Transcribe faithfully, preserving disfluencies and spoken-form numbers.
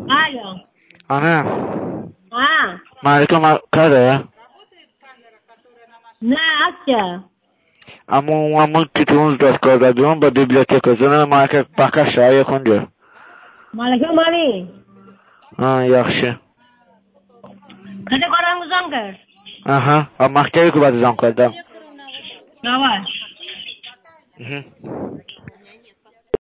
Alo. Ana. Ha. Malika Makare. Ne accia? Amo amo titulunuz دادگاه با بیبلیوتک زنه ما که بقیه شایع کنجا. Malaka mali. آه yaxşı. Kade korang uzangker. Aha. Ama mahkeme kubazı zan kردم. Yavaş. Mhm.